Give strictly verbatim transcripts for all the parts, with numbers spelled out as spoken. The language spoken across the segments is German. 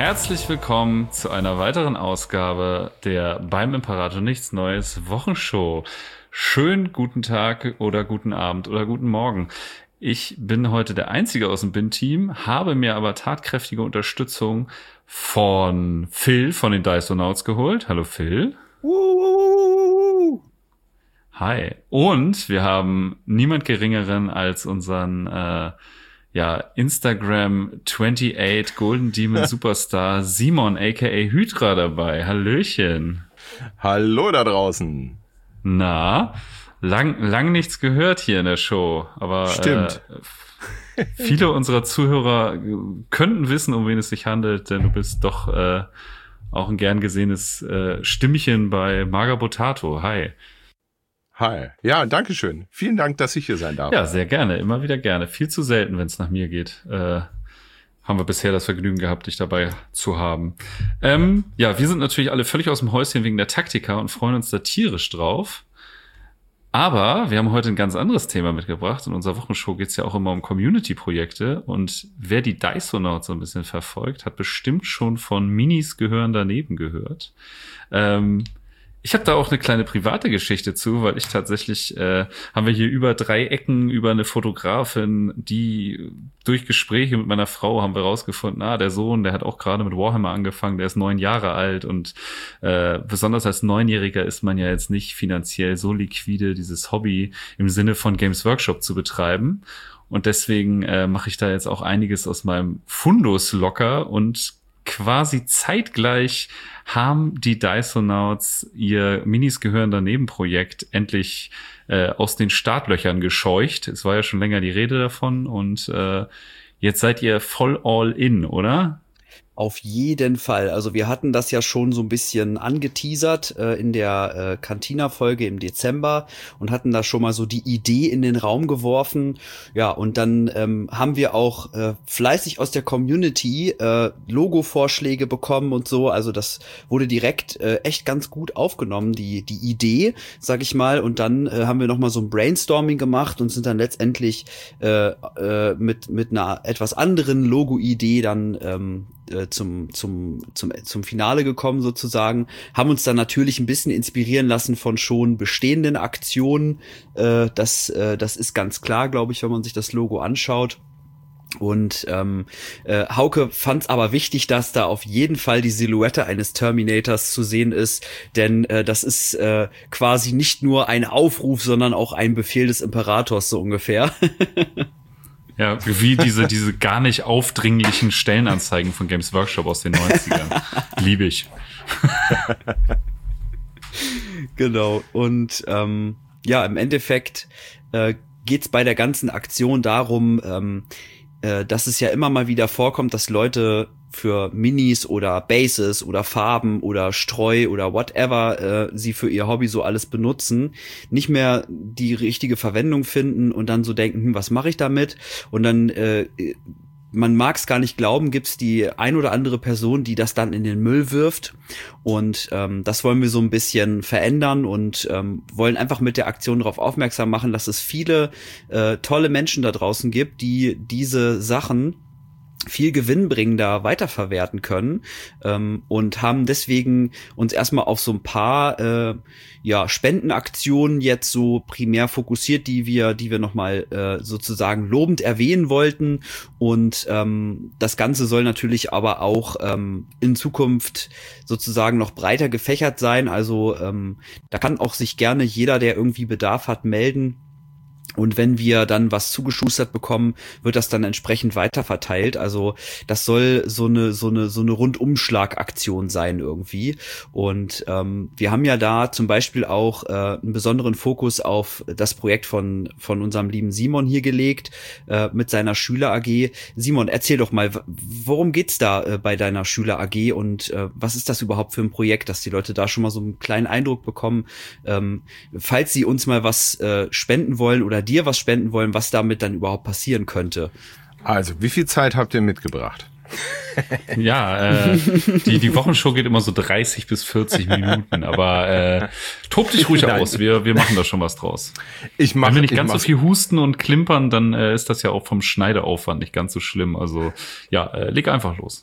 Herzlich willkommen zu einer weiteren Ausgabe der Beim Imperator Nichts Neues Wochenshow. Schönen guten Tag oder guten Abend oder guten Morgen. Ich bin heute der Einzige aus dem B I N-Team, habe mir aber tatkräftige Unterstützung von Phil von den Diconauts geholt. Hallo Phil. Uh. Hi. Und wir haben niemand Geringeren als unseren äh, ja, Instagram achtundachtzig Golden Demon Superstar Simon aka Hydra dabei. Hallöchen. Hallo da draußen. Na, lang, lang nichts gehört hier in der Show, aber Stimmt. Äh, viele unserer Zuhörer könnten wissen, um wen es sich handelt, denn du bist doch äh, auch ein gern gesehenes äh, Stimmchen bei Maga Botato. Hi. Hi. Ja, danke schön. Vielen Dank, dass ich hier sein darf. Ja, sehr gerne. Immer wieder gerne. Viel zu selten, wenn es nach mir geht. Äh, haben wir bisher das Vergnügen gehabt, dich dabei zu haben. Ähm, ja, wir sind natürlich alle völlig aus dem Häuschen wegen der Taktika und freuen uns da tierisch drauf. Aber wir haben heute ein ganz anderes Thema mitgebracht. In unserer Wochenshow geht es ja auch immer um Community-Projekte. Und wer die Diconauts so ein bisschen verfolgt, hat bestimmt schon von Minis gehören daneben gehört. Ähm, Ich habe da auch eine kleine private Geschichte zu, weil ich tatsächlich, äh, haben wir hier über drei Ecken über eine Fotografin, die durch Gespräche mit meiner Frau haben wir rausgefunden, ah, der Sohn, der hat auch gerade mit Warhammer angefangen, der ist neun Jahre alt und äh, besonders als Neunjähriger ist man ja jetzt nicht finanziell so liquide, dieses Hobby im Sinne von Games Workshop zu betreiben. Und deswegen äh, mache ich da jetzt auch einiges aus meinem Fundus locker und quasi zeitgleich haben die Diconauts ihr Minis gehören daneben Projekt endlich äh, aus den Startlöchern gescheucht. Es war ja schon länger die Rede davon und äh, jetzt seid ihr voll all in, oder? Auf jeden Fall. Also wir hatten das ja schon so ein bisschen angeteasert äh, in der äh, Cantina-Folge im Dezember und hatten da schon mal so die Idee in den Raum geworfen. Ja, und dann ähm, haben wir auch äh, fleißig aus der Community äh, Logo-Vorschläge bekommen und so. Also das wurde direkt äh, echt ganz gut aufgenommen, die die Idee, sag ich mal. Und dann äh, haben wir noch mal so ein Brainstorming gemacht und sind dann letztendlich äh, äh, mit mit einer etwas anderen Logo-Idee dann ähm, zum zum zum zum Finale gekommen sozusagen, haben uns dann natürlich ein bisschen inspirieren lassen von schon bestehenden Aktionen. Äh, das äh, das ist ganz klar, glaube ich, wenn man sich das Logo anschaut. Und ähm, äh, Hauke fand es aber wichtig, dass da auf jeden Fall die Silhouette eines Terminators zu sehen ist, denn äh, das ist äh, quasi nicht nur ein Aufruf, sondern auch ein Befehl des Imperators so ungefähr. Ja, wie diese diese gar nicht aufdringlichen Stellenanzeigen von Games Workshop aus den neunzigern. Liebe ich. Genau. Und ähm, ja, im Endeffekt äh, geht's bei der ganzen Aktion darum, ähm, äh, dass es ja immer mal wieder vorkommt, dass Leute für Minis oder Bases oder Farben oder Streu oder whatever äh, sie für ihr Hobby so alles benutzen, nicht mehr die richtige Verwendung finden und dann so denken, hm, was mache ich damit? Und dann äh, man mag es gar nicht glauben, gibt's die ein oder andere Person, die das dann in den Müll wirft. Und ähm, das wollen wir so ein bisschen verändern und ähm, wollen einfach mit der Aktion darauf aufmerksam machen, dass es viele äh, tolle Menschen da draußen gibt, die diese Sachen viel gewinnbringender weiterverwerten können ähm, und haben deswegen uns erstmal auf so ein paar äh, ja Spendenaktionen jetzt so primär fokussiert, die wir die wir noch mal äh, sozusagen lobend erwähnen wollten. Und ähm, das Ganze soll natürlich aber auch ähm, in Zukunft sozusagen noch breiter gefächert sein. Also ähm, da kann auch sich gerne jeder, der irgendwie Bedarf hat, melden. Und wenn wir dann was zugeschustert bekommen, wird das dann entsprechend weiterverteilt. Also das soll so eine so eine so eine Rundumschlagaktion sein irgendwie. Und ähm, wir haben ja da zum Beispiel auch äh, einen besonderen Fokus auf das Projekt von von unserem lieben Simon hier gelegt äh, mit seiner Schüler A G. Simon, erzähl doch mal, worum geht's da äh, bei deiner Schüler A G und äh, was ist das überhaupt für ein Projekt, dass die Leute da schon mal so einen kleinen Eindruck bekommen, ähm, falls sie uns mal was äh, spenden wollen oder dir was spenden wollen, was damit dann überhaupt passieren könnte. Also, wie viel Zeit habt ihr mitgebracht? Ja, äh, die, die Wochenshow geht immer so dreißig bis vierzig Minuten, aber äh, tob dich ruhig Nein. aus, wir, wir machen da schon was draus. Ich mache Wenn wir nicht ich ganz mach, so viel husten und klimpern, dann äh, ist das ja auch vom Schneideaufwand nicht ganz so schlimm. Also ja, äh, leg einfach los.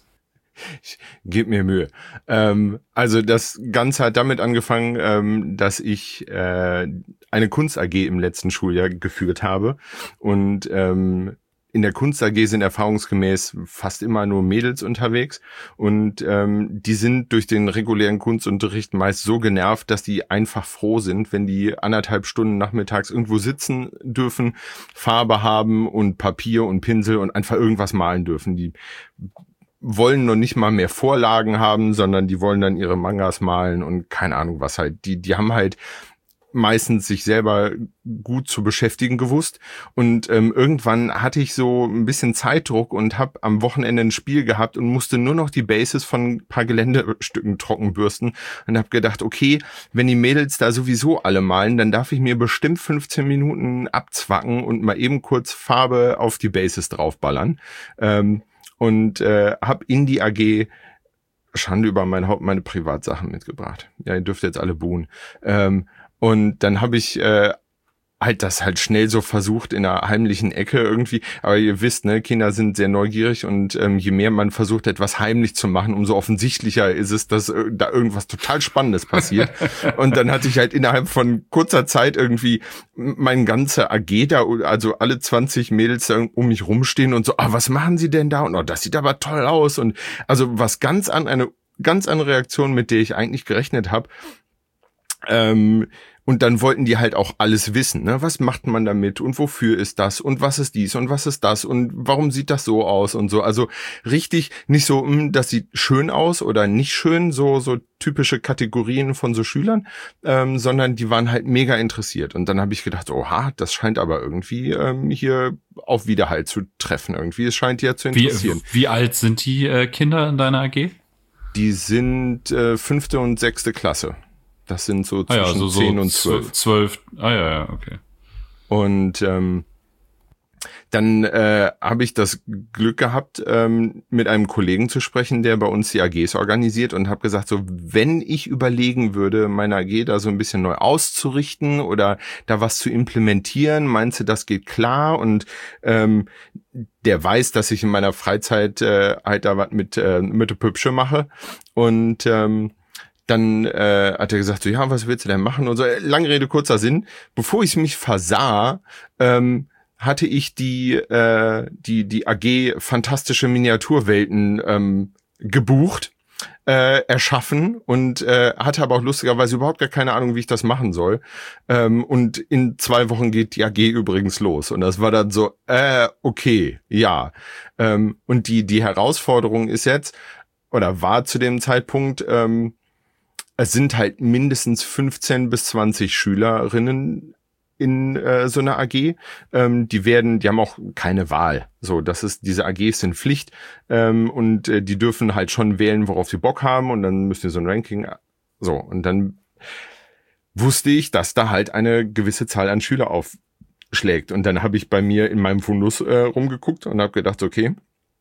Ich gebe mir Mühe. Ähm, also das Ganze hat damit angefangen, ähm, dass ich äh, eine Kunst-A G im letzten Schuljahr geführt habe. Und ähm, in der Kunst-A G sind erfahrungsgemäß fast immer nur Mädels unterwegs. Und ähm, die sind durch den regulären Kunstunterricht meist so genervt, dass die einfach froh sind, wenn die anderthalb Stunden nachmittags irgendwo sitzen dürfen, Farbe haben und Papier und Pinsel und einfach irgendwas malen dürfen. Die wollen noch nicht mal mehr Vorlagen haben, sondern die wollen dann ihre Mangas malen und keine Ahnung was halt. Die, die haben halt meistens sich selber gut zu beschäftigen gewusst. Und ähm, irgendwann hatte ich so ein bisschen Zeitdruck und habe am Wochenende ein Spiel gehabt und musste nur noch die Bases von ein paar Geländestücken trocken bürsten und habe gedacht, okay, wenn die Mädels da sowieso alle malen, dann darf ich mir bestimmt fünfzehn Minuten abzwacken und mal eben kurz Farbe auf die Bases draufballern. Ähm, Und äh, habe in die A G, Schande über mein Haupt, meine Privatsachen mitgebracht. Ja, ihr dürft jetzt alle buhen. Ähm, und dann habe ich äh, halt das halt schnell so versucht in einer heimlichen Ecke irgendwie. Aber ihr wisst, ne, Kinder sind sehr neugierig und ähm, je mehr man versucht, etwas heimlich zu machen, umso offensichtlicher ist es, dass äh, da irgendwas total Spannendes passiert. Und dann hatte ich halt innerhalb von kurzer Zeit irgendwie mein ganze A G da, also alle zwanzig Mädels da um mich rumstehen und so, ah, was machen sie denn da? Und oh, das sieht aber toll aus. Und also was ganz an, eine ganz andere Reaktion, mit der ich eigentlich gerechnet habe. Ähm, Und dann wollten die halt auch alles wissen, ne? Was macht man damit und wofür ist das und was ist dies und was ist das und warum sieht das so aus und so. Also richtig nicht so, mh, das sieht schön aus oder nicht schön, so so typische Kategorien von so Schülern, ähm, sondern die waren halt mega interessiert. Und dann habe ich gedacht, oha, das scheint aber irgendwie ähm, hier auf Widerhall zu treffen irgendwie. Es scheint die ja zu interessieren. Wie, wie alt sind die äh, Kinder in deiner A G? Die sind äh, fünfte und sechste Klasse. Das sind so zwischen ah ja, also so zehn und zwölf. zwölf. Ah ja, ja, okay. Und ähm, dann äh, habe ich das Glück gehabt, ähm, mit einem Kollegen zu sprechen, der bei uns die A Gs organisiert und habe gesagt, so wenn ich überlegen würde, meine A G da so ein bisschen neu auszurichten oder da was zu implementieren, meinst du, das geht klar? Und ähm, der weiß, dass ich in meiner Freizeit äh, halt da was mit äh, mit der Püpsche mache und ähm, Dann äh, hat er gesagt, so ja, was willst du denn machen? Und so, lange Rede, kurzer Sinn. Bevor ich mich versah, ähm, hatte ich die äh, die die A G Fantastische Miniaturwelten ähm, gebucht, äh, erschaffen und äh, hatte aber auch lustigerweise überhaupt gar keine Ahnung, wie ich das machen soll. Ähm, und in zwei Wochen geht die A G übrigens los. Und das war dann so, äh, okay, ja. Ähm, und die die Herausforderung ist jetzt, oder war zu dem Zeitpunkt, ähm, es sind halt mindestens fünfzehn bis zwanzig Schülerinnen in äh, so einer A G. Ähm, die werden, die haben auch keine Wahl. So, das ist, diese A Gs sind Pflicht ähm, und äh, die dürfen halt schon wählen, worauf sie Bock haben und dann müssen wir so ein Ranking. So, und dann wusste ich, dass da halt eine gewisse Zahl an Schüler aufschlägt. Und dann habe ich bei mir in meinem Fundus äh, rumgeguckt und habe gedacht, okay,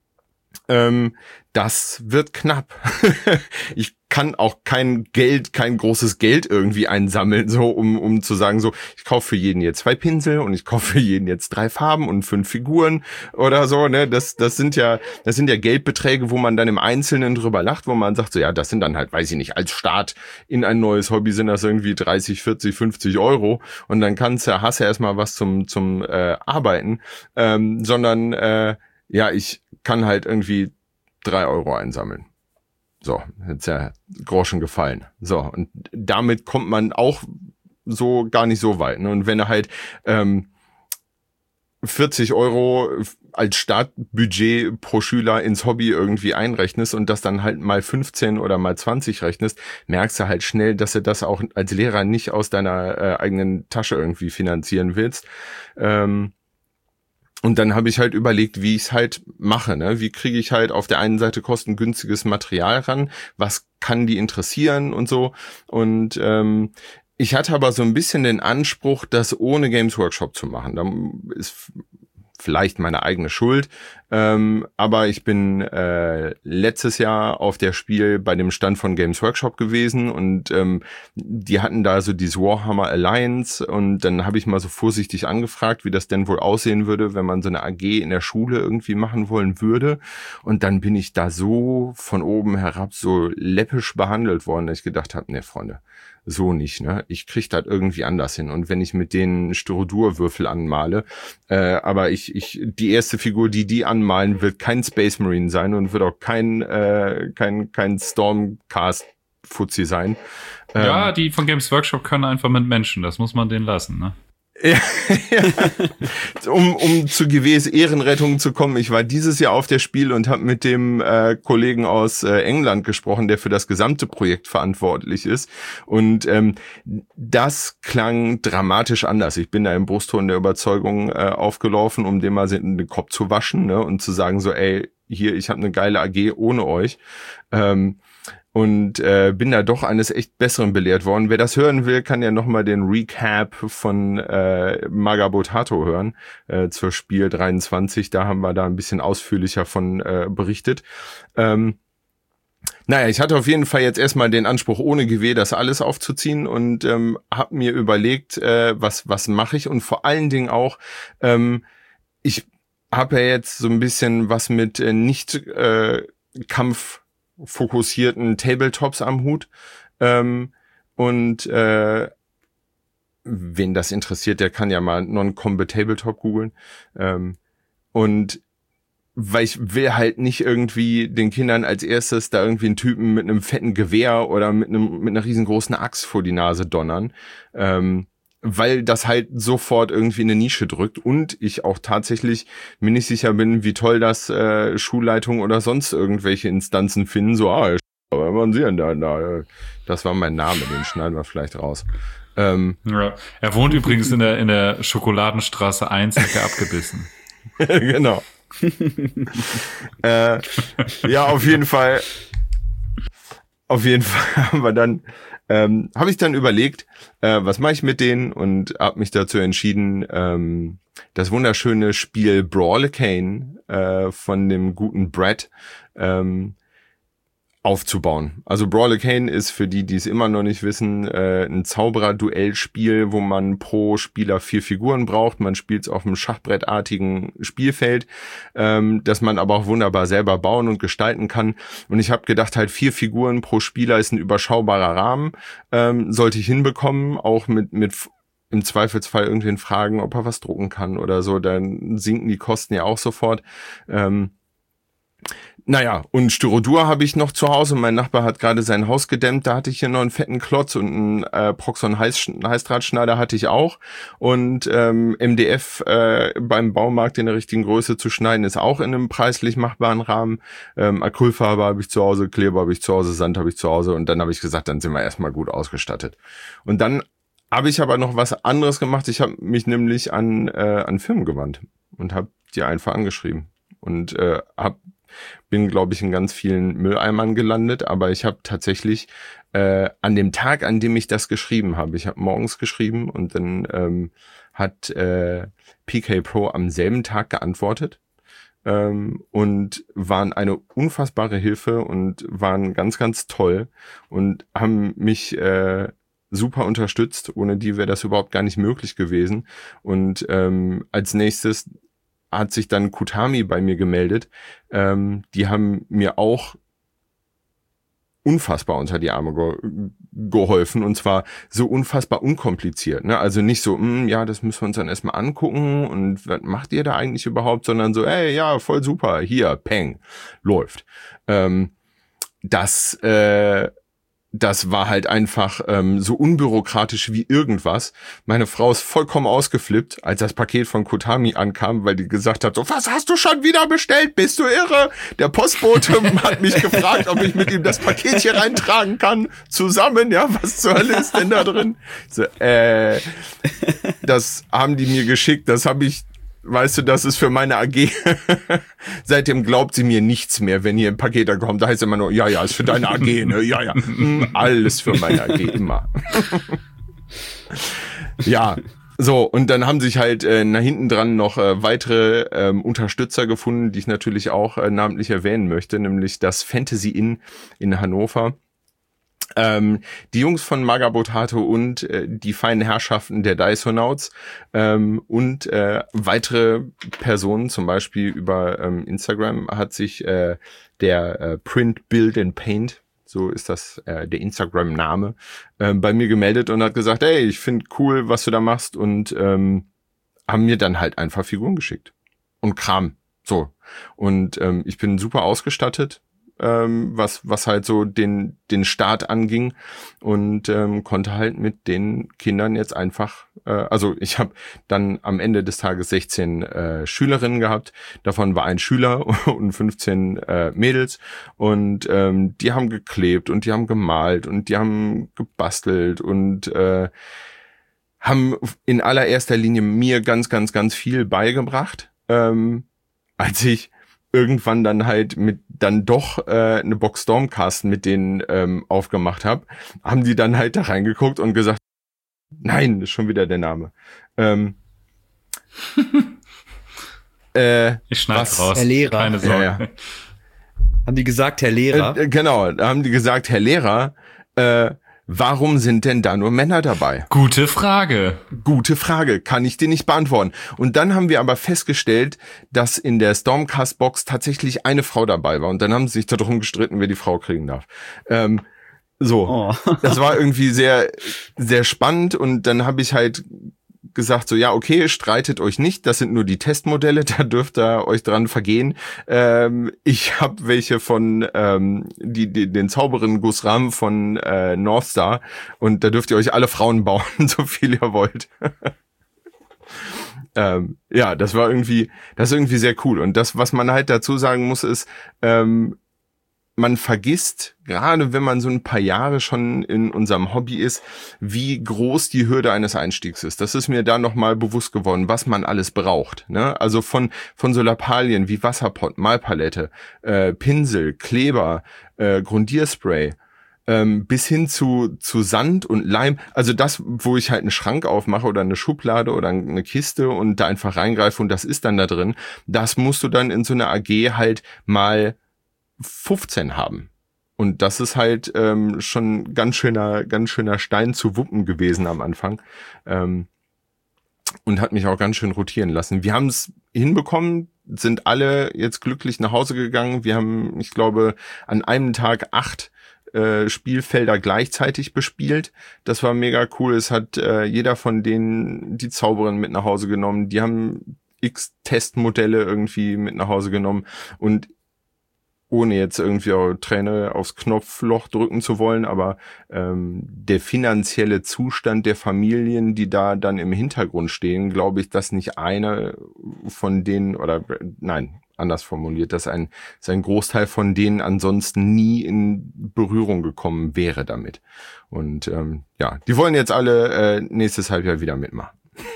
Ähm, das wird knapp. Ich kann auch kein Geld, kein großes Geld irgendwie einsammeln, so um um zu sagen, so ich kaufe für jeden jetzt zwei Pinsel und ich kaufe für jeden jetzt drei Farben und fünf Figuren oder so, ne? Das das sind ja das sind ja Geldbeträge, wo man dann im Einzelnen drüber lacht, wo man sagt, so ja, das sind dann halt, weiß ich nicht, als Start in ein neues Hobby sind das irgendwie dreißig, vierzig, fünfzig Euro und dann kannst du hast du erstmal was zum zum äh, Arbeiten, ähm, sondern äh, ja, ich kann halt irgendwie drei Euro einsammeln. So, jetzt ja Groschen gefallen. So, und damit kommt man auch so gar nicht so weit. Ne? Und wenn er halt ähm, vierzig Euro als Startbudget pro Schüler ins Hobby irgendwie einrechnest und das dann halt mal fünfzehn oder mal zwanzig rechnest, merkst du halt schnell, dass du das auch als Lehrer nicht aus deiner äh, eigenen Tasche irgendwie finanzieren willst. Ähm, Und dann habe ich halt überlegt, wie ich es halt mache. Ne? Wie kriege ich halt auf der einen Seite kostengünstiges Material ran? Was kann die interessieren und so? Und ähm, ich hatte aber so ein bisschen den Anspruch, das ohne Games Workshop zu machen. Da ist vielleicht meine eigene Schuld. Ähm, aber ich bin äh, letztes Jahr auf der Spiel bei dem Stand von Games Workshop gewesen und ähm, die hatten da so dieses Warhammer Alliance und dann habe ich mal so vorsichtig angefragt, wie das denn wohl aussehen würde, wenn man so eine A G in der Schule irgendwie machen wollen würde. Und dann bin ich da so von oben herab so läppisch behandelt worden, dass ich gedacht habe, ne Freunde, so nicht, ne? Ich krieg das irgendwie anders hin. Und wenn ich mit denen Styrodurwürfel anmale, äh, aber ich, ich, die erste Figur, die die anmalen, wird kein Space Marine sein und wird auch kein, äh, kein, kein Stormcast-Fuzzi sein. Ja, ähm, die von Games Workshop können einfach mit Menschen, das muss man denen lassen, ne? Ja, ja. Um, um zu G Ws Ehrenrettung zu kommen, ich war dieses Jahr auf der Spiel und habe mit dem äh, Kollegen aus äh, England gesprochen, der für das gesamte Projekt verantwortlich ist. Und ähm, das klang dramatisch anders. Ich bin da im Brustton der Überzeugung äh, aufgelaufen, um dem mal den Kopf zu waschen, ne, und zu sagen so, ey, hier, ich habe eine geile A G ohne euch. Ähm, Und äh, bin da doch eines echt Besseren belehrt worden. Wer das hören will, kann ja nochmal den Recap von äh, Magabotato hören äh, zur Spiel dreiundzwanzig. Da haben wir da ein bisschen ausführlicher von äh, berichtet. Ähm, naja, ich hatte auf jeden Fall jetzt erstmal den Anspruch, ohne G W das alles aufzuziehen und ähm, habe mir überlegt, äh, was was mache ich und vor allen Dingen auch, ähm, ich habe ja jetzt so ein bisschen was mit äh, nicht äh, Kampf fokussierten Tabletops am Hut ähm, und äh, wen das interessiert, der kann ja mal Non-Combat Tabletop googeln ähm, und weil ich will halt nicht irgendwie den Kindern als erstes da irgendwie einen Typen mit einem fetten Gewehr oder mit einem mit einer riesengroßen Axt vor die Nase donnern, ähm, weil das halt sofort irgendwie eine Nische drückt und ich auch tatsächlich mir nicht sicher bin, wie toll das äh, Schulleitung oder sonst irgendwelche Instanzen finden, so, ah, aber man sehen da, da, das war mein Name, den schneiden wir vielleicht raus. Ähm, ja. Er wohnt übrigens in der, in der Schokoladenstraße eins, Ecke abgebissen. Genau. äh, ja, auf jeden Fall, auf jeden Fall haben wir dann Ähm, habe ich dann überlegt, äh, was mache ich mit denen und habe mich dazu entschieden, ähm, das wunderschöne Spiel Brawlacane äh, von dem guten Brad ähm, aufzubauen. Also Brawlacane ist für die, die es immer noch nicht wissen, äh, ein Zauberer-Duellspiel, wo man pro Spieler vier Figuren braucht. Man spielt es auf einem schachbrettartigen Spielfeld, ähm, das man aber auch wunderbar selber bauen und gestalten kann. Und ich habe gedacht, halt vier Figuren pro Spieler ist ein überschaubarer Rahmen, ähm, sollte ich hinbekommen, auch mit mit im Zweifelsfall irgendwen fragen, ob er was drucken kann oder so. Dann sinken die Kosten ja auch sofort. Ähm, Naja, und Styrodur habe ich noch zu Hause. Mein Nachbar hat gerade sein Haus gedämmt. Da hatte ich hier noch einen fetten Klotz und einen äh, Proxon Heiß, Heißdrahtschneider hatte ich auch. Und ähm, M D F äh, beim Baumarkt in der richtigen Größe zu schneiden, ist auch in einem preislich machbaren Rahmen. Ähm, Acrylfarbe habe ich zu Hause, Kleber habe ich zu Hause, Sand habe ich zu Hause. Und dann habe ich gesagt, dann sind wir erstmal gut ausgestattet. Und dann habe ich aber noch was anderes gemacht. Ich habe mich nämlich an, äh, an Firmen gewandt und habe die einfach angeschrieben. Und äh, habe bin, glaube ich, in ganz vielen Mülleimern gelandet, aber ich habe tatsächlich äh, an dem Tag, an dem ich das geschrieben habe, ich habe morgens geschrieben und dann ähm, hat äh, P K Pro am selben Tag geantwortet ähm, und waren eine unfassbare Hilfe und waren ganz, ganz toll und haben mich äh, super unterstützt. Ohne die wäre das überhaupt gar nicht möglich gewesen. Und ähm, als nächstes hat sich dann Kutami bei mir gemeldet. Ähm, die haben mir auch unfassbar unter die Arme ge- geholfen und zwar so unfassbar unkompliziert. Ne? Also nicht so, mh, ja, das müssen wir uns dann erstmal angucken und was macht ihr da eigentlich überhaupt, sondern so, ey, ja, voll super, hier, peng, läuft. Ähm, das äh, Das war halt einfach ähm, so unbürokratisch wie irgendwas. Meine Frau ist vollkommen ausgeflippt, als das Paket von Kutami ankam, weil die gesagt hat, so, was hast du schon wieder bestellt? Bist du irre? Der Postbote hat mich gefragt, ob ich mit ihm das Paket hier reintragen kann. Zusammen, ja, was zur Hölle ist denn da drin? So, äh, das haben die mir geschickt, das habe ich, weißt du, das ist für meine A G. Seitdem glaubt sie mir nichts mehr, wenn hier ein Paket da kommt. Da heißt immer nur, ja, ja, ist für deine A G, ne? Ja, ja. Alles für meine A G, immer. Ja, So, und dann haben sich halt äh, nach hinten dran noch äh, weitere ähm, Unterstützer gefunden, die ich natürlich auch äh, namentlich erwähnen möchte, nämlich das Fantasy Inn in Hannover. Ähm, die Jungs von Magabotato und äh, die feinen Herrschaften der Dysonauts ähm, und äh, weitere Personen, zum Beispiel über ähm, Instagram hat sich äh, der äh, Print, Build and Paint, so ist das äh, der Instagram-Name, äh, bei mir gemeldet und hat gesagt, hey, ich finde cool, was du da machst, und ähm, haben mir dann halt einfach Figuren geschickt und Kram, so. Und ähm, ich bin super ausgestattet, ähm, was was halt so den den Start anging, und ähm, konnte halt mit den Kindern jetzt einfach, äh, also ich habe dann am Ende des Tages sechzehn äh, Schülerinnen gehabt, davon war ein Schüler und fünfzehn äh, Mädels, und ähm, die haben geklebt und die haben gemalt und die haben gebastelt und äh, haben in allererster Linie mir ganz, ganz, ganz viel beigebracht, ähm, als ich irgendwann dann halt mit dann doch äh, eine Box Stormcast mit denen ähm, aufgemacht habe, haben die dann halt da reingeguckt und gesagt, nein, ist schon wieder der Name. Ähm, äh, ich schneide raus. Herr Lehrer. Keine Sorge. Ja, ja. Haben die gesagt, Herr Lehrer? Äh, genau, da haben die gesagt, Herr Lehrer, äh, warum sind denn da nur Männer dabei? Gute Frage. Gute Frage, kann ich dir nicht beantworten. Und dann haben wir aber festgestellt, dass in der Stormcast-Box tatsächlich eine Frau dabei war. Und dann haben sie sich darum gestritten, wer die Frau kriegen darf. Ähm, so, Oh. Das war irgendwie sehr, sehr spannend. Und dann habe ich halt gesagt, so, ja, okay, streitet euch nicht, das sind nur die Testmodelle, da dürft ihr euch dran vergehen. Ähm, ich habe welche von ähm, die, die den Zauberin Gusram von äh, Northstar, und da dürft ihr euch alle Frauen bauen, so viel ihr wollt. ähm, ja, das war irgendwie, das ist irgendwie sehr cool. Und das, was man halt dazu sagen muss, ist, ähm, man vergisst, gerade wenn man so ein paar Jahre schon in unserem Hobby ist, wie groß die Hürde eines Einstiegs ist. Das ist mir da nochmal bewusst geworden, was man alles braucht. Ne? Also von von so Lappalien wie Wasserpott, Malpalette, äh, Pinsel, Kleber, äh, Grundierspray, ähm, bis hin zu zu Sand und Leim. Also das, wo ich halt einen Schrank aufmache oder eine Schublade oder eine Kiste und da einfach reingreife und das ist dann da drin, das musst du dann in so einer A G halt mal fünfzehn haben. Und das ist halt ähm, schon ganz schöner, ganz schöner Stein zu wuppen gewesen am Anfang. Ähm, und hat mich auch ganz schön rotieren lassen. Wir haben es hinbekommen, sind alle jetzt glücklich nach Hause gegangen. Wir haben, ich glaube, an einem Tag acht äh, Spielfelder gleichzeitig bespielt. Das war mega cool. Es hat äh, jeder von denen die Zauberin mit nach Hause genommen. Die haben x Testmodelle irgendwie mit nach Hause genommen, und ohne jetzt irgendwie auch Träne aufs Knopfloch drücken zu wollen, aber ähm, der finanzielle Zustand der Familien, die da dann im Hintergrund stehen, glaube ich, dass nicht eine von denen, oder nein, anders formuliert, dass ein, dass ein Großteil von denen ansonsten nie in Berührung gekommen wäre damit. Und ähm, ja, die wollen jetzt alle äh, nächstes Halbjahr wieder mitmachen.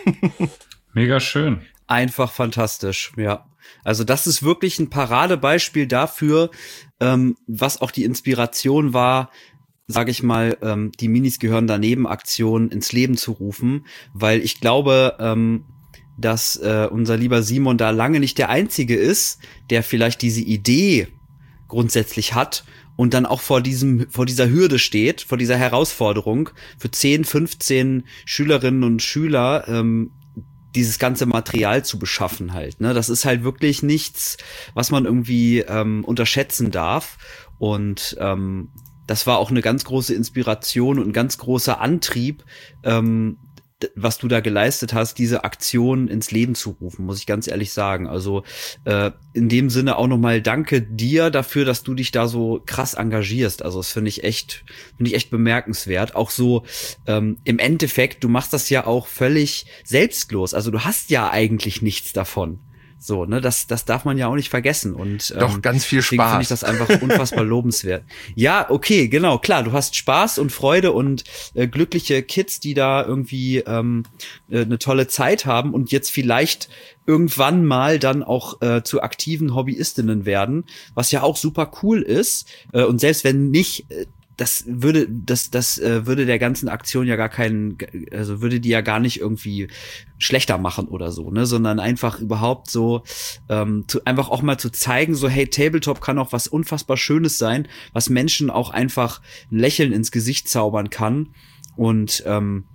Mega schön. Einfach fantastisch, ja. Also das ist wirklich ein Paradebeispiel dafür, ähm, was auch die Inspiration war, sage ich mal, ähm, die Minis gehören daneben Aktion ins Leben zu rufen, weil ich glaube, ähm, dass äh, unser lieber Simon da lange nicht der Einzige ist, der vielleicht diese Idee grundsätzlich hat und dann auch vor diesem, vor dieser Hürde steht, vor dieser Herausforderung für zehn, fünfzehn Schülerinnen und Schüler, ähm, dieses ganze Material zu beschaffen halt, ne? Das ist halt wirklich nichts, was man irgendwie ähm, unterschätzen darf. Und ähm, das war auch eine ganz große Inspiration und ein ganz großer Antrieb, ähm, was du da geleistet hast, diese Aktion ins Leben zu rufen, muss ich ganz ehrlich sagen. Also äh, in dem Sinne auch nochmal danke dir dafür, dass du dich da so krass engagierst. Also das finde ich echt, finde ich echt bemerkenswert. Auch so ähm, im Endeffekt, du machst das ja auch völlig selbstlos. Also du hast ja eigentlich nichts davon. So, ne, das, das darf man ja auch nicht vergessen. Und ähm, doch ganz viel deswegen Spaß. finde ich das einfach unfassbar lobenswert. Ja, okay, genau, klar, du hast Spaß und Freude und äh, glückliche Kids, die da irgendwie ähm, äh, eine tolle Zeit haben und jetzt vielleicht irgendwann mal dann auch äh, zu aktiven Hobbyistinnen werden, was ja auch super cool ist. Äh, und selbst wenn nicht äh, das würde, das, das äh, würde der ganzen Aktion ja gar keinen, also würde die ja gar nicht irgendwie schlechter machen oder so, ne, sondern einfach überhaupt so, ähm, zu, einfach auch mal zu zeigen, so, hey, Tabletop kann auch was unfassbar Schönes sein, was Menschen auch einfach ein Lächeln ins Gesicht zaubern kann. Und ähm,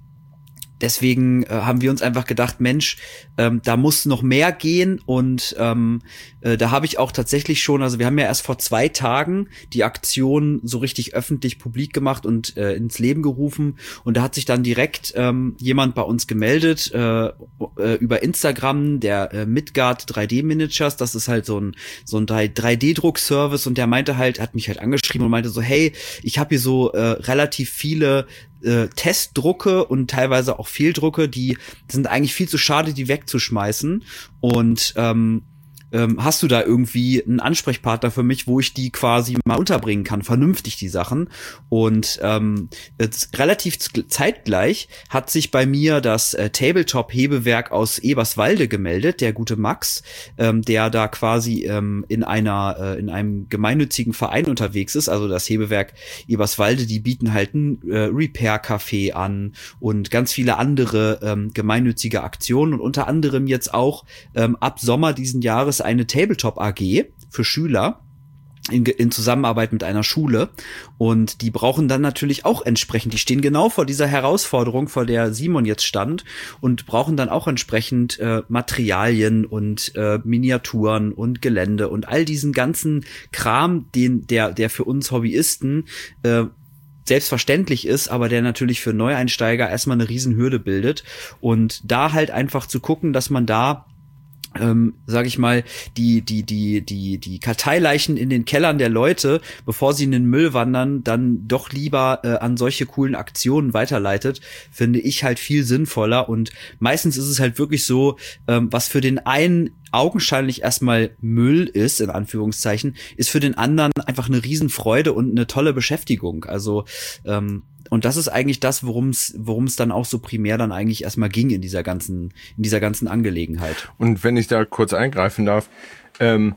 deswegen äh, haben wir uns einfach gedacht, Mensch, ähm, da muss noch mehr gehen und ähm, äh, da habe ich auch tatsächlich schon, also wir haben ja erst vor zwei Tagen die Aktion so richtig öffentlich publik gemacht und äh, ins Leben gerufen und da hat sich dann direkt ähm, jemand bei uns gemeldet äh, äh, über Instagram, der äh, Midgard drei D Miniatures, das ist halt so ein so ein drei D-Druck-Service und der meinte halt, hat mich halt angeschrieben und meinte so, hey, ich habe hier so äh, relativ viele Äh, Testdrucke und teilweise auch Fehldrucke, die sind eigentlich viel zu schade, die wegzuschmeißen. Und ähm, ähm, hast du da irgendwie einen Ansprechpartner für mich, wo ich die quasi mal unterbringen kann, vernünftig die Sachen? Und ähm, jetzt relativ zeitgleich hat sich bei mir das äh, Tabletop-Hebewerk aus Eberswalde gemeldet, der gute Max, ähm, der da quasi ähm, in einer äh, in einem gemeinnützigen Verein unterwegs ist. Also das Hebewerk Eberswalde, die bieten halt ein äh, Repair-Café an und ganz viele andere ähm, gemeinnützige Aktionen und unter anderem jetzt auch ähm, ab Sommer diesen Jahres eine Tabletop-A G für Schüler in, in Zusammenarbeit mit einer Schule und die brauchen dann natürlich auch entsprechend, die stehen genau vor dieser Herausforderung, vor der Simon jetzt stand und brauchen dann auch entsprechend äh, Materialien und äh, Miniaturen und Gelände und all diesen ganzen Kram, den der der für uns Hobbyisten äh, selbstverständlich ist, aber der natürlich für Neueinsteiger erstmal eine Riesenhürde bildet und da halt einfach zu gucken, dass man da Ähm, sag ich mal, die, die, die, die, die Karteileichen in den Kellern der Leute, bevor sie in den Müll wandern, dann doch lieber äh, an solche coolen Aktionen weiterleitet, finde ich halt viel sinnvoller und meistens ist es halt wirklich so, ähm, was für den einen augenscheinlich erstmal Müll ist, in Anführungszeichen, ist für den anderen einfach eine Riesenfreude und eine tolle Beschäftigung. Also, ähm, und das ist eigentlich das, worum es worum es dann auch so primär dann eigentlich erstmal ging in dieser ganzen in dieser ganzen Angelegenheit. Und wenn ich da kurz eingreifen darf, ähm,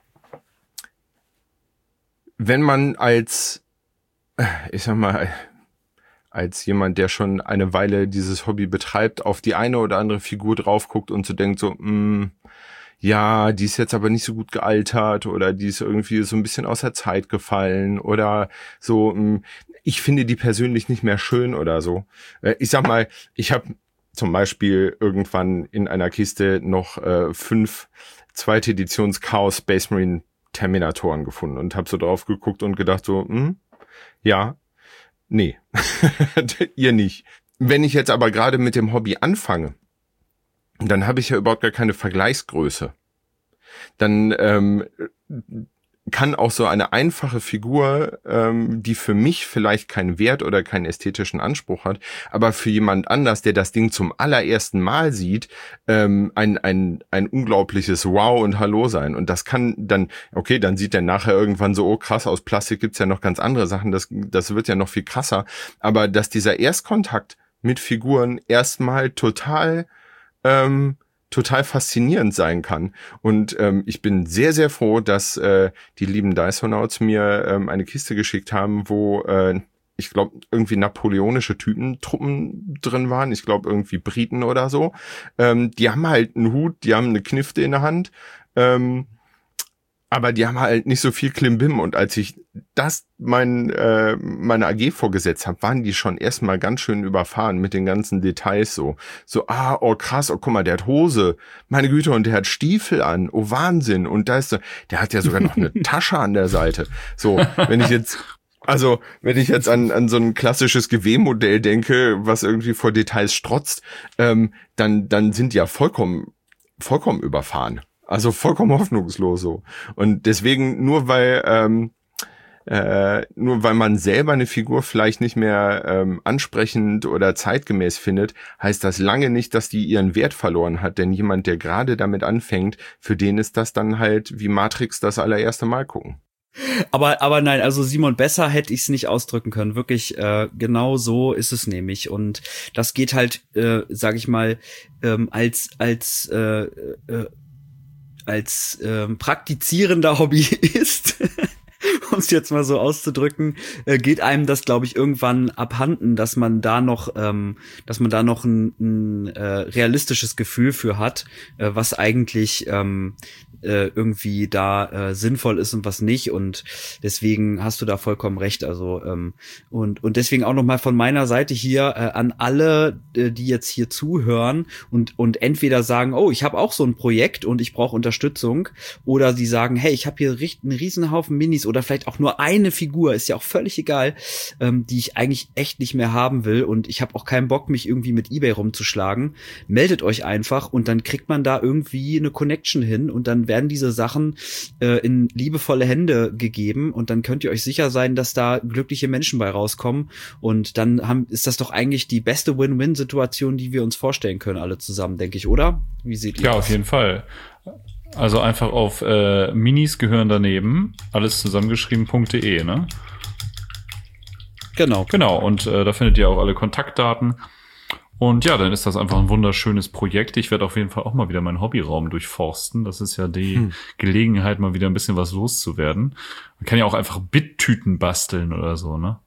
wenn man als, ich sag mal, als jemand, der schon eine Weile dieses Hobby betreibt, auf die eine oder andere Figur drauf guckt und so denkt so, mh, ja, die ist jetzt aber nicht so gut gealtert oder die ist irgendwie so ein bisschen aus der Zeit gefallen oder so, mh, ich finde die persönlich nicht mehr schön oder so. Ich sag mal, ich habe zum Beispiel irgendwann in einer Kiste noch äh, fünf zweite Editions Chaos Space Marine Terminatoren gefunden und habe so drauf geguckt und gedacht so, hm, ja, nee, ihr nicht. Wenn ich jetzt aber gerade mit dem Hobby anfange, dann habe ich ja überhaupt gar keine Vergleichsgröße. Dann ähm, kann auch so eine einfache Figur, ähm, die für mich vielleicht keinen Wert oder keinen ästhetischen Anspruch hat, aber für jemand anders, der das Ding zum allerersten Mal sieht, ähm, ein ein ein unglaubliches Wow und Hallo sein. Und das kann dann, okay, dann sieht der nachher irgendwann so, oh krass, aus Plastik gibt's ja noch ganz andere Sachen, das das wird ja noch viel krasser. Aber dass dieser Erstkontakt mit Figuren erstmal total ähm, total faszinierend sein kann. Und ähm, ich bin sehr, sehr froh, dass äh, die lieben Dicehonauts mir ähm, eine Kiste geschickt haben, wo äh, ich glaube irgendwie napoleonische Typentruppen drin waren. Ich glaube irgendwie Briten oder so. Ähm, die haben halt einen Hut, die haben eine Knifte in der Hand. Ähm, aber die haben halt nicht so viel Klimbim. Und als ich das mein, äh, meine A G vorgesetzt habe, waren die schon erstmal ganz schön überfahren mit den ganzen Details so. So, ah, oh krass, oh guck mal, der hat Hose. Meine Güte, und der hat Stiefel an. Oh Wahnsinn. Und da ist so, der hat ja sogar noch eine Tasche an der Seite. So, wenn ich jetzt... Also, wenn ich jetzt an, an so ein klassisches G W-Modell denke, was irgendwie vor Details strotzt, ähm, dann, dann sind die ja vollkommen, vollkommen überfahren. Also vollkommen hoffnungslos so. Und deswegen, nur weil, ähm, äh, nur weil man selber eine Figur vielleicht nicht mehr ähm, ansprechend oder zeitgemäß findet, heißt das lange nicht, dass die ihren Wert verloren hat. Denn jemand, der gerade damit anfängt, für den ist das dann halt wie Matrix das allererste Mal gucken. Aber aber nein, also Simon, besser hätte ich es nicht ausdrücken können. Wirklich, äh, genau so ist es nämlich. Und das geht halt, äh, sag ich mal, ähm, als als äh, äh, als äh, praktizierender Hobbyist, um es jetzt mal so auszudrücken, äh, geht einem das, glaube ich, irgendwann abhanden, dass man da noch, ähm, dass man da noch ein, ein äh, realistisches Gefühl für hat, äh, was eigentlich ähm, äh, irgendwie da äh, sinnvoll ist und was nicht. Und deswegen hast du da vollkommen recht. Also ähm, und und deswegen auch noch mal von meiner Seite hier äh, an alle, äh, die jetzt hier zuhören und und entweder sagen, oh, ich habe auch so ein Projekt und ich brauche Unterstützung, oder sie sagen, hey, ich habe hier einen Riesenhaufen Minis oder vielleicht auch nur eine Figur, ist ja auch völlig egal, ähm, die ich eigentlich echt nicht mehr haben will und ich habe auch keinen Bock, mich irgendwie mit eBay rumzuschlagen. Meldet euch einfach und dann kriegt man da irgendwie eine Connection hin und dann werden diese Sachen äh, in liebevolle Hände gegeben und dann könnt ihr euch sicher sein, dass da glückliche Menschen bei rauskommen und dann haben, ist das doch eigentlich die beste Win-Win-Situation, die wir uns vorstellen können, alle zusammen, denke ich, oder? Wie seht ihr Ja, das? auf jeden Fall. Also einfach auf äh, Minis gehören daneben, alles zusammengeschrieben.de, ne? Genau. Genau, und äh, da findet ihr auch alle Kontaktdaten. Und ja, dann ist das einfach ein wunderschönes Projekt. Ich werde auf jeden Fall auch mal wieder meinen Hobbyraum durchforsten. Das ist ja die hm. Gelegenheit, mal wieder ein bisschen was loszuwerden. Man kann ja auch einfach Bittüten basteln oder so, ne?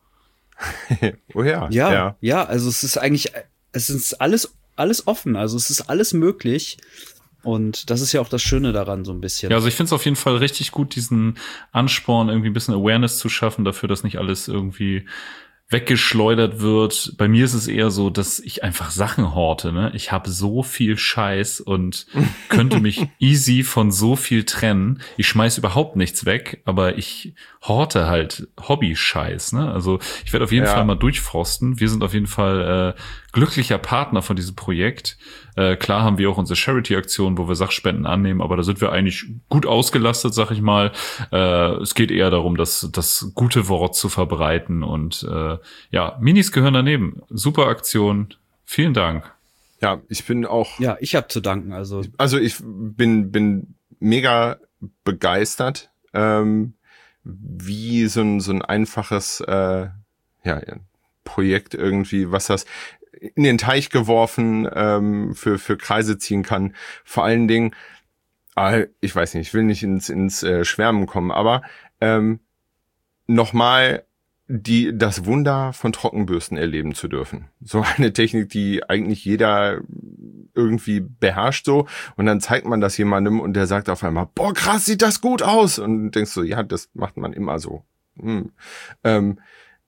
Oh ja, ja. Ja, ja, also es ist eigentlich, es ist alles, alles offen. Also es ist alles möglich. Und das ist ja auch das Schöne daran so ein bisschen. Ja, also ich finde es auf jeden Fall richtig gut, diesen Ansporn, irgendwie ein bisschen Awareness zu schaffen dafür, dass nicht alles irgendwie weggeschleudert wird. Bei mir ist es eher so, dass ich einfach Sachen horte, ne? Ich habe so viel Scheiß und könnte mich easy von so viel trennen. Ich schmeiß überhaupt nichts weg, aber ich horte halt Hobby-Scheiß, ne? Also ich werde auf jeden ja. Fall mal durchforsten. Wir sind auf jeden Fall äh, glücklicher Partner von diesem Projekt. Äh, klar haben wir auch unsere Charity-Aktion, wo wir Sachspenden annehmen, aber da sind wir eigentlich gut ausgelastet, sag ich mal. Äh, es geht eher darum, das, das gute Wort zu verbreiten und äh, ja, Minis gehören daneben. Super Aktion. Vielen Dank. Ja, ich bin auch. Ja, ich habe zu danken. Also, also ich bin bin mega begeistert, ähm, wie so ein so ein einfaches äh, ja Projekt irgendwie, was das in den Teich geworfen ähm, für für Kreise ziehen kann. Vor allen Dingen, äh, ich weiß nicht, ich will nicht ins ins äh, Schwärmen kommen, aber ähm, nochmal die das Wunder von Trockenbürsten erleben zu dürfen. So eine Technik, die eigentlich jeder irgendwie beherrscht so. Und dann zeigt man das jemandem und der sagt auf einmal, boah, krass, sieht das gut aus. Und du denkst so, ja, das macht man immer so. Hm. Ähm,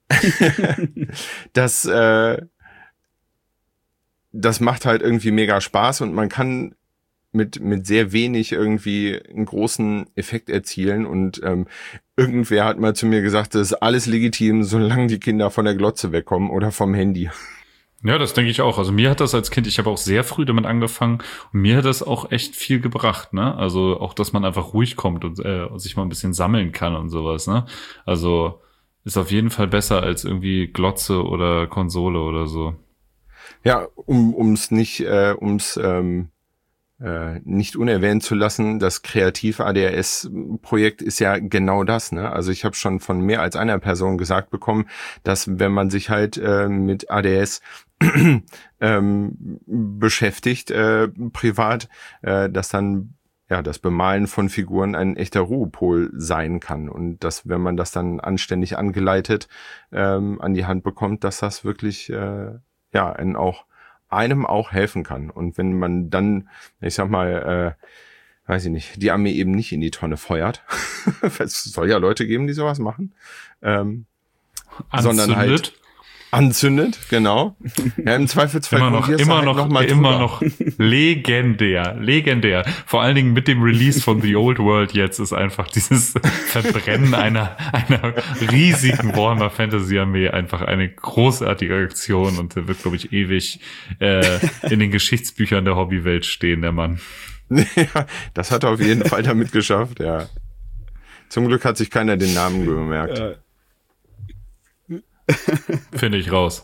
das, äh, das macht halt irgendwie mega Spaß und man kann mit mit sehr wenig irgendwie einen großen Effekt erzielen und ähm, irgendwer hat mal zu mir gesagt, das ist alles legitim, solange die Kinder von der Glotze wegkommen oder vom Handy. Ja, das denke ich auch. Also mir hat das als Kind, ich habe auch sehr früh damit angefangen und mir hat das auch echt viel gebracht, ne? Also auch, dass man einfach ruhig kommt und äh, sich mal ein bisschen sammeln kann und sowas, ne? Also ist auf jeden Fall besser als irgendwie Glotze oder Konsole oder so. Ja, um ums nicht äh, ums ähm, äh, nicht unerwähnt zu lassen, das Kreativ-A D H S-Projekt ist ja genau das, ne? Also ich habe schon von mehr als einer Person gesagt bekommen, dass wenn man sich halt äh, mit A D H S ähm, beschäftigt, äh, privat, äh, dass dann ja das Bemalen von Figuren ein echter Ruhepol sein kann und dass, wenn man das dann anständig angeleitet ähm, an die Hand bekommt, dass das wirklich äh, ja einen auch einem auch helfen kann. Und wenn man dann, ich sag mal, äh, weiß ich nicht, die Armee eben nicht in die Tonne feuert, es soll ja Leute geben, die sowas machen, ähm, sondern halt anzündet, genau. Ja, im Zweifelsfall immer noch, immer halt noch, noch mal immer noch legendär, legendär. Vor allen Dingen mit dem Release von The Old World jetzt ist einfach dieses Verbrennen einer einer riesigen Warhammer Fantasy Armee einfach eine großartige Aktion und der wird, glaube ich, ewig äh, in den Geschichtsbüchern der Hobbywelt stehen, der Mann. Ja, das hat er auf jeden Fall damit geschafft, ja. Zum Glück hat sich keiner den Namen gemerkt. Ja. Finde ich raus.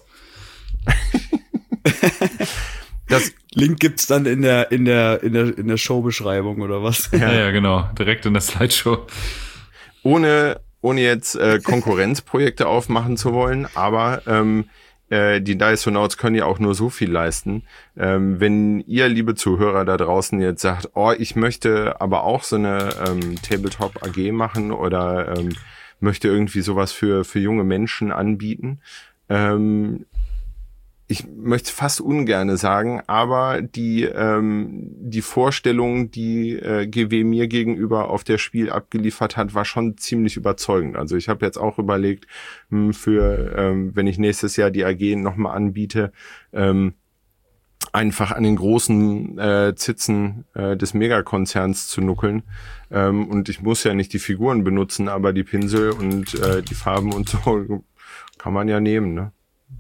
Das Link gibt's dann in der in der in der in der Showbeschreibung oder was? Ja, ja, genau, direkt in der Slideshow. Ohne ohne jetzt äh, Konkurrenzprojekte aufmachen zu wollen, aber ähm, äh, die Dysonauts können ja auch nur so viel leisten. Ähm, wenn ihr, liebe Zuhörer da draußen, jetzt sagt, oh, ich möchte aber auch so eine ähm, Tabletop-A G machen oder ähm, möchte irgendwie sowas für für junge Menschen anbieten, ähm, ich möchte es fast ungerne sagen, aber die ähm, die Vorstellung, die äh, G W mir gegenüber auf der Spiel abgeliefert hat, war schon ziemlich überzeugend. Also ich habe jetzt auch überlegt, mh, für ähm, wenn ich nächstes Jahr die A G nochmal anbiete, ähm, einfach an den großen äh, Zitzen äh, des Megakonzerns zu nuckeln. Ähm, und ich muss ja nicht die Figuren benutzen, aber die Pinsel und äh, die Farben und so kann man ja nehmen, ne?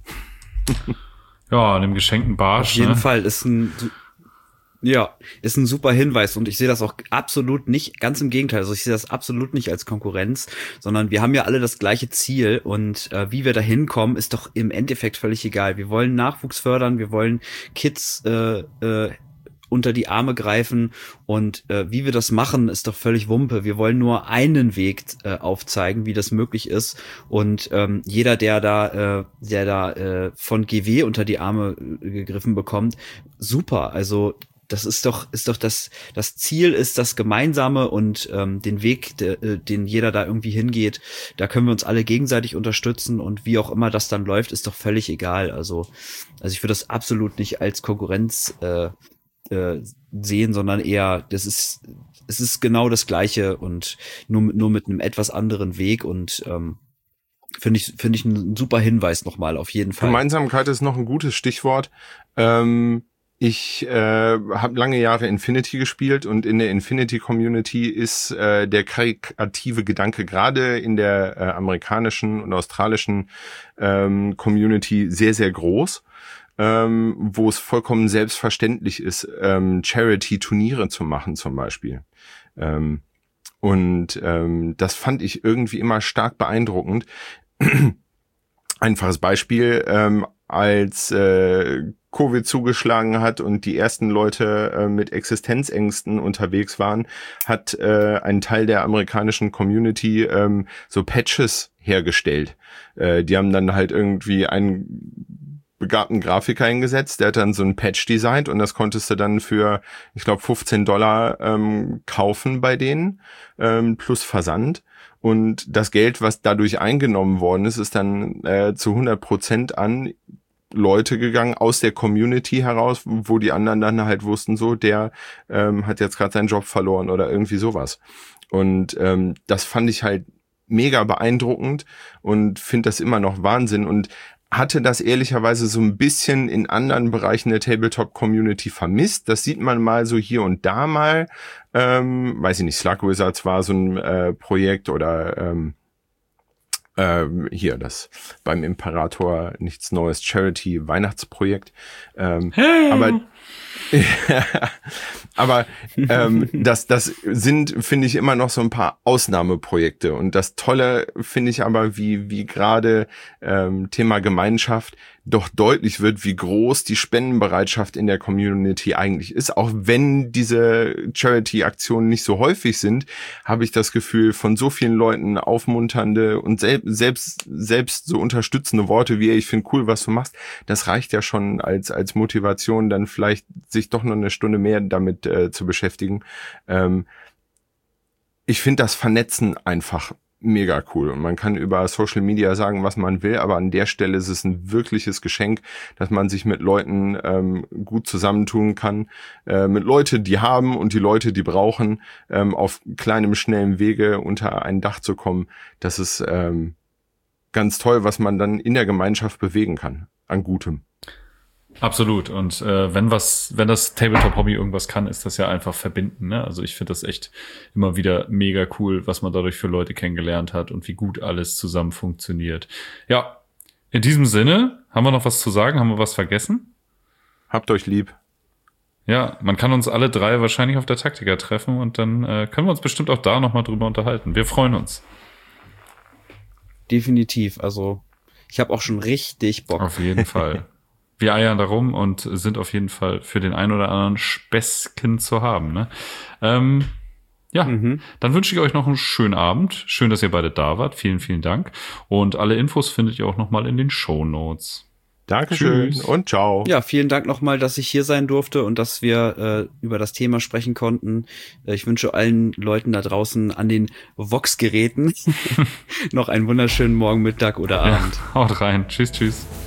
Ja, an dem geschenkten Barsch. Auf jeden ne? Fall ist ein, ja, ist ein super Hinweis und ich sehe das auch absolut nicht, ganz im Gegenteil, also ich sehe das absolut nicht als Konkurrenz, sondern wir haben ja alle das gleiche Ziel und äh, wie wir da hinkommen, ist doch im Endeffekt völlig egal. Wir wollen Nachwuchs fördern, wir wollen Kids äh, äh, unter die Arme greifen und äh, wie wir das machen, ist doch völlig Wumpe. Wir wollen nur einen Weg äh, aufzeigen, wie das möglich ist und ähm, jeder, der da, äh, der da äh, von G W unter die Arme äh, gegriffen bekommt, super. Also das ist doch, ist doch das, das Ziel ist das Gemeinsame und ähm, den Weg, de, äh, den jeder da irgendwie hingeht, da können wir uns alle gegenseitig unterstützen und wie auch immer das dann läuft, ist doch völlig egal. Also, also ich würde das absolut nicht als Konkurrenz äh, äh, sehen, sondern eher, das ist, es ist genau das Gleiche und nur, nur mit einem etwas anderen Weg und ähm, finde ich, finde ich ein super Hinweis nochmal, auf jeden Fall. Gemeinsamkeit ist noch ein gutes Stichwort. Ähm, ich äh, habe lange Jahre Infinity gespielt und in der Infinity-Community ist äh, der kreative Gedanke gerade in der äh, amerikanischen und australischen ähm, Community sehr, sehr groß. Ähm, wo es vollkommen selbstverständlich ist, ähm, Charity-Turniere zu machen zum Beispiel. Ähm, und ähm, das fand ich irgendwie immer stark beeindruckend. Einfaches Beispiel, ähm, als äh, Covid zugeschlagen hat und die ersten Leute äh, mit Existenzängsten unterwegs waren, hat äh, ein Teil der amerikanischen Community ähm, so Patches hergestellt. Äh, die haben dann halt irgendwie einen begabten Grafiker eingesetzt, der hat dann so ein Patch designt und das konntest du dann für, ich glaube, fünfzehn Dollar ähm, kaufen bei denen, ähm, plus Versand. Und das Geld, was dadurch eingenommen worden ist, ist dann äh, zu hundert Prozent an Leute gegangen aus der Community heraus, wo die anderen dann halt wussten, so, der ähm, hat jetzt gerade seinen Job verloren oder irgendwie sowas. Und ähm, das fand ich halt mega beeindruckend und finde das immer noch Wahnsinn und hatte das ehrlicherweise so ein bisschen in anderen Bereichen der Tabletop-Community vermisst. Das sieht man mal so hier und da mal. Ähm, weiß ich nicht, Slug Wizards war so ein äh, Projekt oder ähm, ähm, hier das beim Imperator nichts Neues Charity Weihnachtsprojekt. Ähm, hey. Aber aber ähm, das das sind, finde ich, immer noch so ein paar Ausnahmeprojekte und das Tolle finde ich aber, wie wie gerade ähm, Thema Gemeinschaft doch deutlich wird, wie groß die Spendenbereitschaft in der Community eigentlich ist. Auch wenn diese Charity-Aktionen nicht so häufig sind, habe ich das Gefühl, von so vielen Leuten aufmunternde und sel- selbst selbst so unterstützende Worte wie, ich finde cool, was du machst, das reicht ja schon als als Motivation, dann vielleicht sich doch noch eine Stunde mehr damit äh, zu beschäftigen. Ähm, ich finde das Vernetzen einfach mega cool und man kann über Social Media sagen, was man will, aber an der Stelle ist es ein wirkliches Geschenk, dass man sich mit Leuten ähm, gut zusammentun kann, äh, mit Leute, die haben und die Leute, die brauchen, ähm, auf kleinem, schnellem Wege unter ein Dach zu kommen. Das ist ähm, ganz toll, was man dann in der Gemeinschaft bewegen kann, an Gutem. Absolut. Und äh, wenn was, wenn das Tabletop-Hobby irgendwas kann, ist das ja einfach verbinden. Ne? Also ich finde das echt immer wieder mega cool, was man dadurch für Leute kennengelernt hat und wie gut alles zusammen funktioniert. Ja, in diesem Sinne, haben wir noch was zu sagen? Haben wir was vergessen? Habt euch lieb. Ja, man kann uns alle drei wahrscheinlich auf der Taktika treffen und dann äh, können wir uns bestimmt auch da nochmal drüber unterhalten. Wir freuen uns. Definitiv. Also ich habe auch schon richtig Bock. Auf jeden Fall. Wir eiern da rum und sind auf jeden Fall für den einen oder anderen Späßchen zu haben. Ne? Ähm, ja, mhm. Dann wünsche ich euch noch einen schönen Abend. Schön, dass ihr beide da wart. Vielen, vielen Dank. Und alle Infos findet ihr auch nochmal in den Shownotes. Dankeschön Tschüss. und ciao. Ja, vielen Dank nochmal, dass ich hier sein durfte und dass wir äh, über das Thema sprechen konnten. Äh, ich wünsche allen Leuten da draußen an den Vox-Geräten noch einen wunderschönen Morgen, Mittag oder Abend. Ja, haut rein. Tschüss, tschüss.